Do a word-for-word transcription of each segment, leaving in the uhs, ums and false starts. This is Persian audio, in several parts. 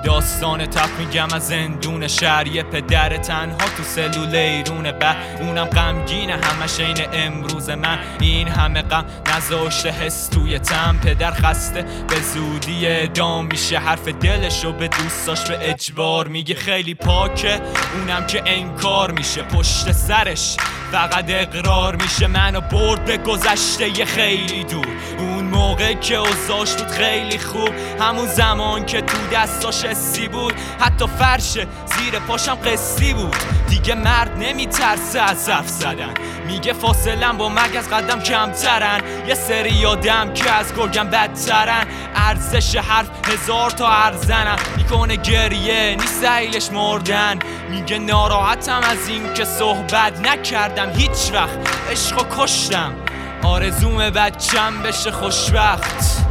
داستان تف میگم از زندون شهر، یه پدر تنها تو سلول ایرونه، به اونم غمگینه همش عین امروز من. این همه غم نذاشته حس توی تم، پدر خسته به زودی اعدام میشه، حرف دلشو به دوستاش به اجبار میگه. خیلی پاکه اونم که انکار میشه، پشت سرش فقط اقرار میشه. منو برد به گذشته یه خیلی دور، اون موقع که اوضاعش بود خیلی خوب، همون زمان که تو دستاش حسی بود، حتی فرش زیر پاشم قصی بود. دیگه مرد نمیترسه از حرف زدن، میگه فاصلم با مرگ از قدم کمترن. یه سری آدم که از گرگم بدترن، ارزش حرف هزار تا ارزنم. میکنه گریه نیست ایلش مردن، میگه ناراحتم از این که صحبت نکردم هیچ وقت، عشقو کشتم آرزوم بچم بشه خوشبخت.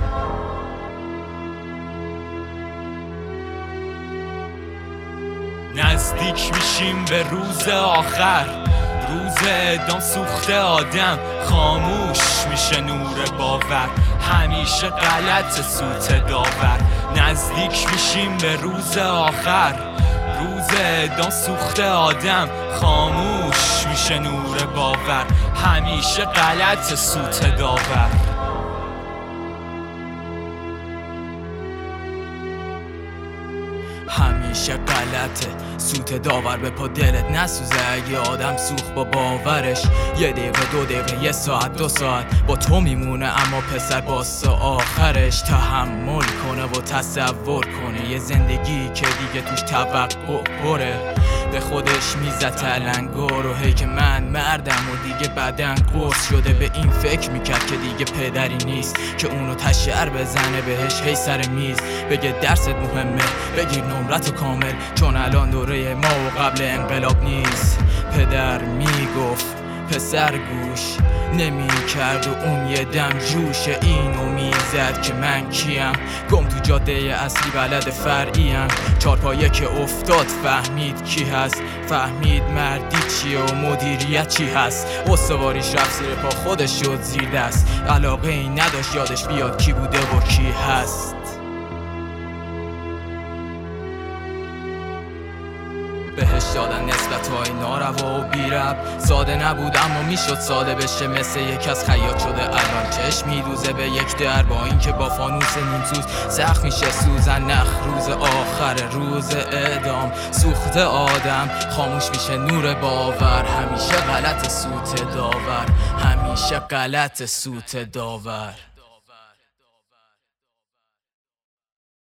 نزدیک میشیم به روز آخر، روز اعدام سوخته آدم خاموش میشه نور باور، همیشه غلط سوت داور. نزدیک میشیم به روز آخر، روز اعدام سوخته آدم خاموش میشه نور باور، همیشه غلط سوت داور. همیشه غلطه سوت داور، به پا دلت نسوزه اگه آدم سوخت با باورش. یه دقیقه دو دقیقه یه ساعت دو ساعت با تو میمونه، اما پسر باسه آخرش تحمل کنه و تصور کنه یه زندگی که دیگه توش توقع پره. به خودش میزد تلنگر و هی که من مردم و دیگه بدن قرص شده، به این فکر میکرد که دیگه پدری نیست که اونو تشعر بزنه بهش هی سر میز، بگه درست مهمه بگیر نمرتو کامل، چون الان دوره ما و قبل انقلاب نیست. پدر میگفت پسر گوش نمی کرد و اون یه دم جوش اینو میزد که من کیم، گم تو جاده اصلی بلد فرعیم. چارپایه که افتاد فهمید کی هست، فهمید مردی چیه و مدیریت چی هست. استواریش رفت زیر پا خودش شد زیر دست، علاقه ای نداشت یادش بیاد کی بوده و کی هست. بهش دادن نسبت‌های ناروا و بی‌ربط، ساده نبود اما میشد ساده بشه، مثل یک از خیاط شده الان چشم میدوزه به یک در، با اینکه با فانوس نیمسوز سخت میشه سوزن نخ. روز آخر روز اعدام سوخته آدم خاموش میشه نور باور، همیشه غلط سوت داور، همیشه غلط سوت داور.